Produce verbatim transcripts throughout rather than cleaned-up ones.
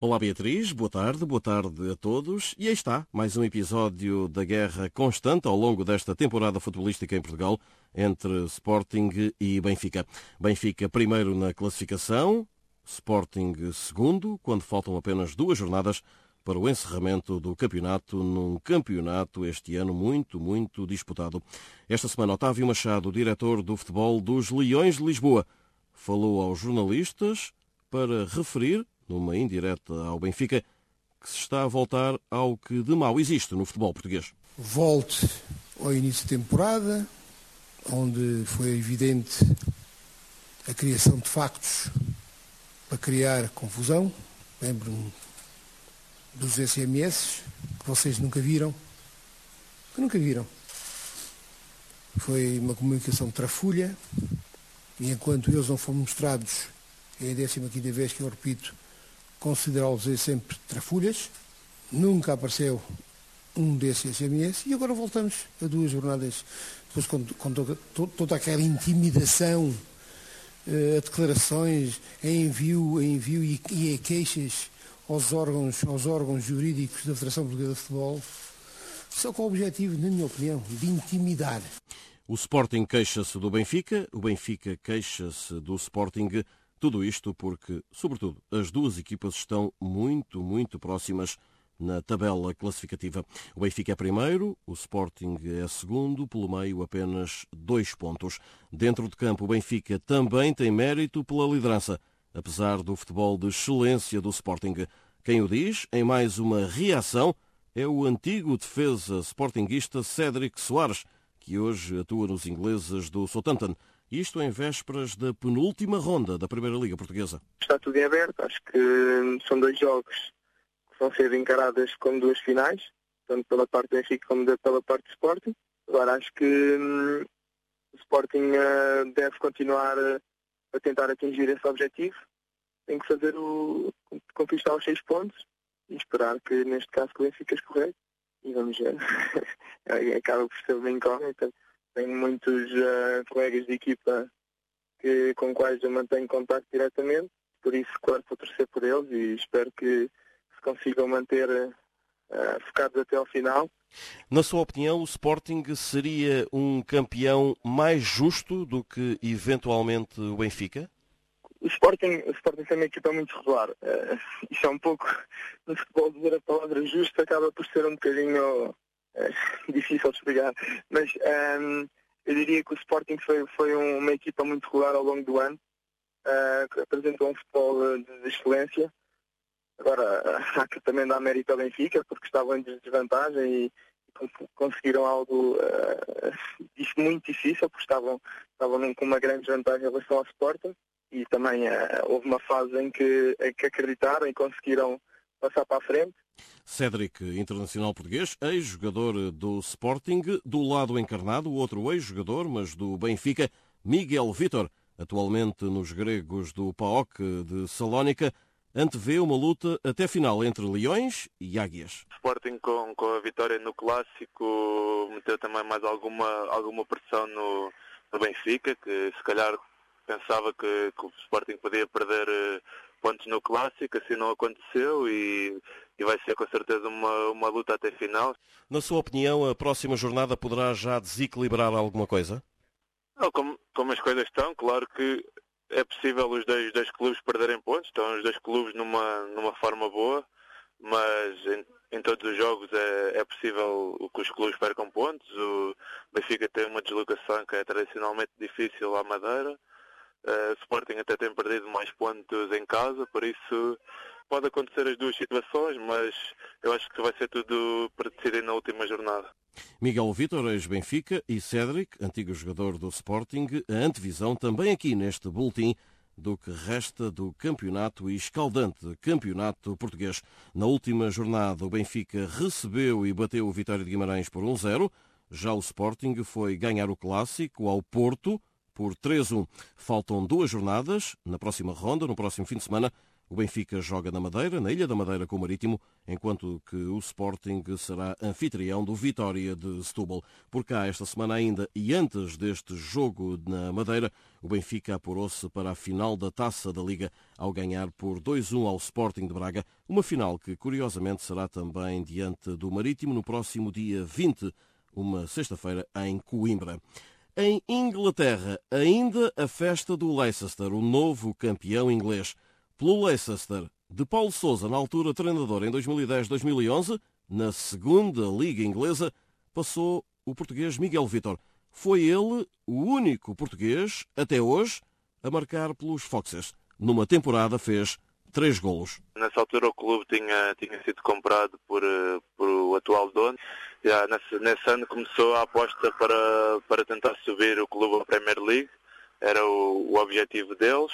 Olá Beatriz, boa tarde, boa tarde a todos. E aí está, mais um episódio da guerra constante ao longo desta temporada futebolística em Portugal entre Sporting e Benfica. Benfica primeiro na classificação, Sporting segundo, quando faltam apenas duas jornadas para o encerramento do campeonato, num campeonato este ano muito, muito disputado. Esta semana, Otávio Machado, diretor do futebol dos Leões de Lisboa, falou aos jornalistas para referir numa indireta ao Benfica, que se está a voltar ao que de mau existe no futebol português. Volte ao início da temporada, onde foi evidente a criação de factos para criar confusão. Lembro-me dos S M S, que vocês nunca viram, que nunca viram. Foi uma comunicação trafulha, e enquanto eles não foram mostrados, é a décima quinta vez que eu repito, considerá-los sempre trafulhas. Nunca apareceu um desses S M S e agora voltamos a duas jornadas depois com, com toda, toda aquela intimidação, a declarações, a envio, a envio e, e a queixas aos órgãos, aos órgãos jurídicos da Federação Portuguesa de Futebol, só com o objetivo, na minha opinião, de intimidar. O Sporting queixa-se do Benfica, o Benfica queixa-se do Sporting. Tudo isto porque, sobretudo, as duas equipas estão muito, muito próximas na tabela classificativa. O Benfica é primeiro, o Sporting é segundo, pelo meio apenas dois pontos. Dentro de campo, o Benfica também tem mérito pela liderança, apesar do futebol de excelência do Sporting. Quem o diz, em mais uma reação, é o antigo defesa sportinguista Cédric Soares, que hoje atua nos ingleses do Southampton. Isto em vésperas da penúltima ronda da Primeira Liga Portuguesa. Está tudo em aberto. Acho que são dois jogos que vão ser encarados como duas finais, tanto pela parte do Benfica como pela parte do Sporting. Agora, acho que hum, o Sporting uh, deve continuar uh, a tentar atingir esse objetivo. Tem que fazer o conquistar os seis pontos e esperar que, neste caso, que o Benfica escorregue. E vamos ver. Acaba por ser bem incógnita. Tenho muitos uh, colegas de equipa que, com quais eu mantenho contacto diretamente, por isso, claro, vou torcer por eles e espero que se consigam manter uh, focados até ao final. Na sua opinião, o Sporting seria um campeão mais justo do que, eventualmente, o Benfica? O Sporting, o Sporting tem uma equipa muito regular. Uh, isso é um pouco, no futebol, dizer a palavra justo acaba por ser um bocadinho... É difícil de explicar, mas um, eu diria que o Sporting foi, foi uma equipa muito regular ao longo do ano, uh, que apresentou um futebol de, de excelência. Agora, há que também dar mérito ao Benfica, porque estavam em desvantagem e, e conseguiram algo uh, muito difícil, porque estavam, estavam com uma grande desvantagem em relação ao Sporting, e também uh, houve uma fase em que, em que acreditaram e conseguiram passar para a frente. Cédric, internacional português, ex-jogador do Sporting, do lado encarnado, o outro ex-jogador, mas do Benfica, Miguel Vítor, atualmente nos gregos do P A O K de Salónica, antevê uma luta até final entre Leões e Águias. O Sporting, com, com a vitória no Clássico, meteu também mais alguma, alguma pressão no, no Benfica, que se calhar pensava que, que o Sporting podia perder pontos no Clássico, assim não aconteceu e, e vai ser com certeza uma, uma luta até final. Na sua opinião, a próxima jornada poderá já desequilibrar alguma coisa? Não, como, como as coisas estão, claro que é possível os dois, os dois clubes perderem pontos, estão os dois clubes numa, numa forma boa, mas em, em todos os jogos é, é possível que os clubes percam pontos. O Benfica tem uma deslocação que é tradicionalmente difícil à Madeira. Uh, o Sporting até tem perdido mais pontos em casa, por isso pode acontecer as duas situações, mas eu acho que vai ser tudo para decidir na última jornada. Miguel Vítor, ex-Benfica, e Cédric, antigo jogador do Sporting, a antevisão também aqui neste boletim do que resta do campeonato e escaldante campeonato português. Na última jornada, o Benfica recebeu e bateu o Vitória de Guimarães por um zero, já o Sporting foi ganhar o Clássico ao Porto por três a um. Faltam duas jornadas. Na próxima ronda, no próximo fim de semana, O Benfica joga na Madeira, na Ilha da Madeira com o Marítimo, enquanto que o Sporting será anfitrião do Vitória de Setúbal. Por cá, esta semana ainda, e antes deste jogo na Madeira, o Benfica apurou-se para a final da Taça da Liga ao ganhar por dois a um ao Sporting de Braga, uma final que curiosamente será também diante do Marítimo no próximo dia vinte, uma sexta-feira em Coimbra. Em Inglaterra, ainda a festa do Leicester, o novo campeão inglês. Pelo Leicester, de Paulo Sousa, na altura treinador em dois mil e dez a dois mil e onze, na segunda Liga Inglesa, passou o português Miguel Vítor. Foi ele o único português, até hoje, a marcar pelos Foxes. Numa temporada fez três golos. Nessa altura o clube tinha, tinha sido comprado por, por o atual dono. Já nesse, nesse ano começou a aposta para, para tentar subir o clube à Premier League. Era o, o objetivo deles.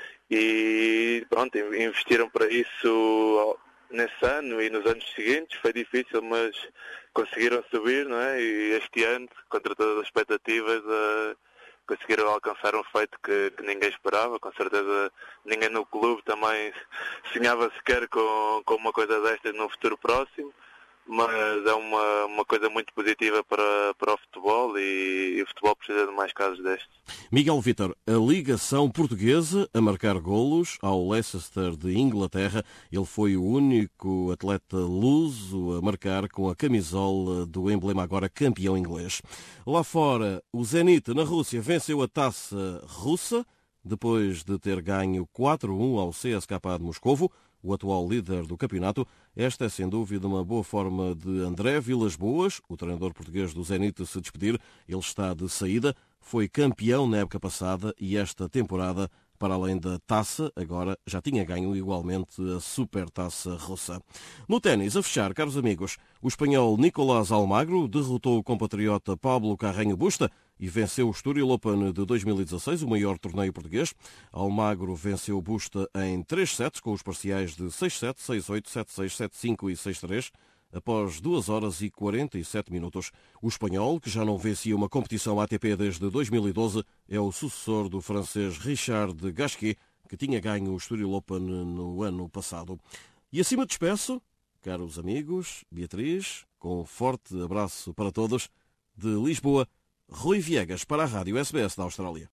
E pronto, investiram para isso nesse ano e nos anos seguintes. Foi difícil, mas conseguiram subir, não é? E este ano, contra todas as expectativas, uh, conseguiram alcançar um feito que, que ninguém esperava. Com certeza ninguém no clube também sonhava sequer com, com uma coisa destas no futuro próximo. Mas é uma, uma coisa muito positiva para, para o futebol e, e o futebol precisa de mais casos destes. Miguel Vítor, a ligação portuguesa a marcar golos ao Leicester de Inglaterra. Ele foi o único atleta luso a marcar com a camisola do emblema agora campeão inglês. Lá fora, o Zenit na Rússia venceu a taça russa depois de ter ganho quatro a um ao C S K A de Moscovo, o atual líder do campeonato. Esta é, sem dúvida, uma boa forma de André Vilas-Boas, o treinador português do Zenit, se despedir. Ele está de saída, foi campeão na época passada e esta temporada, para além da taça, agora já tinha ganho igualmente a Supertaça russa. No ténis, a fechar, caros amigos, o espanhol Nicolás Almagro derrotou o compatriota Pablo Carreño Busta e venceu o Estoril Open de dois mil e dezasseis, o maior torneio português. Almagro venceu o Busta em três sets, com os parciais de seis sete, seis oito, sete seis, sete cinco e seis três. Após duas horas e quarenta e sete minutos. O espanhol, que já não vencia uma competição A T P desde dois mil e doze, é o sucessor do francês Richard Gasquet, que tinha ganho o Estoril Open no ano passado. E assim me despeço, caros amigos, Beatriz, com um forte abraço para todos, de Lisboa, Rui Viegas para a Rádio S B S da Austrália.